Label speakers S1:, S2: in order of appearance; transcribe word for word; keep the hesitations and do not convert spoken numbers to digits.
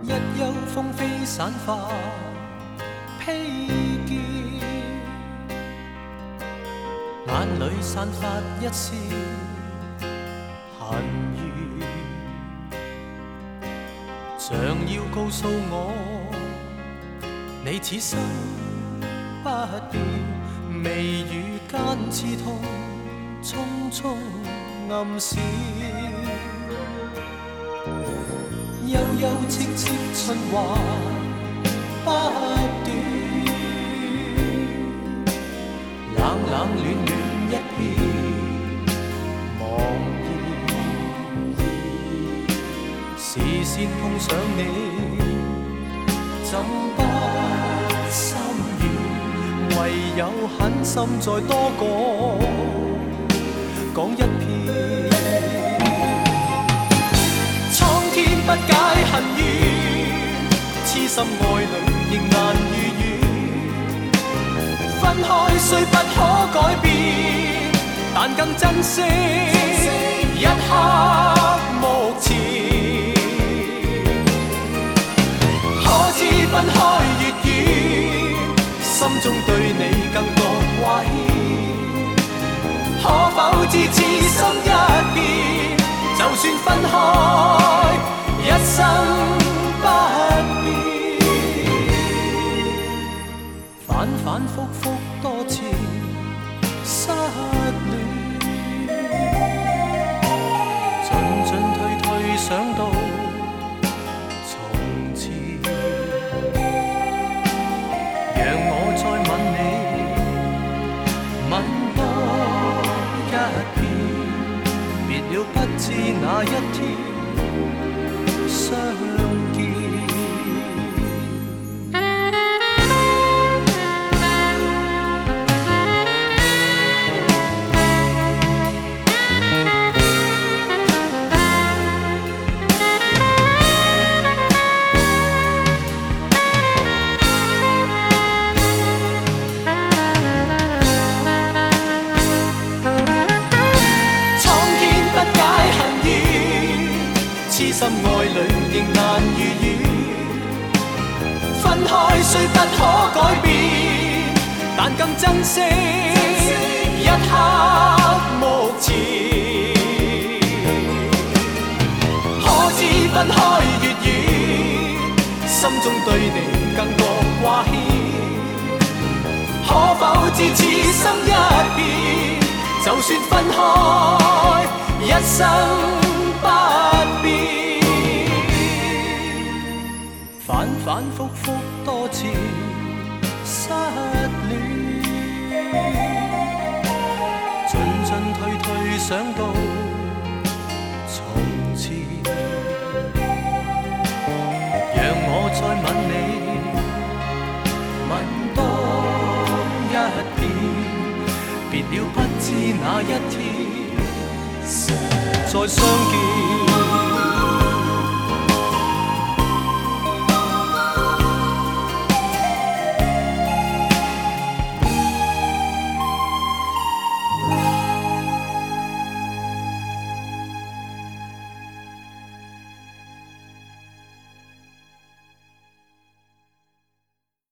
S1: 日有风飞散发披肩，眼里散发一丝恨怨，像要告诉我，你此生不变，眉宇间刺痛，匆匆暗闪。悠悠戚戚春华不断，冷冷暖暖一片茫然。視線碰上你，怎不心軟？唯有狠心再多講講一遍。蒼天不解恨怨，痴心愛侶仍難如願。分開雖不可改變，但更珍惜一刻目前。可知分開越遠，心中對你更覺掛牽。可否知此心一變，就算分開，一生不變。反反覆覆多次失戀，進進退退想到從前，讓我再吻你，吻多一遍，別了不知哪一天相見。痴心愛侶仍難如願，分開雖不可改變，但更珍惜一刻目前。可知分開越遠，心中對你更覺掛牽。可否知此心一變，就算分開，一生不變。反反覆覆多次失戀，進進退退想到從前，讓我再吻你，吻多一遍，別了不知哪一天再相見。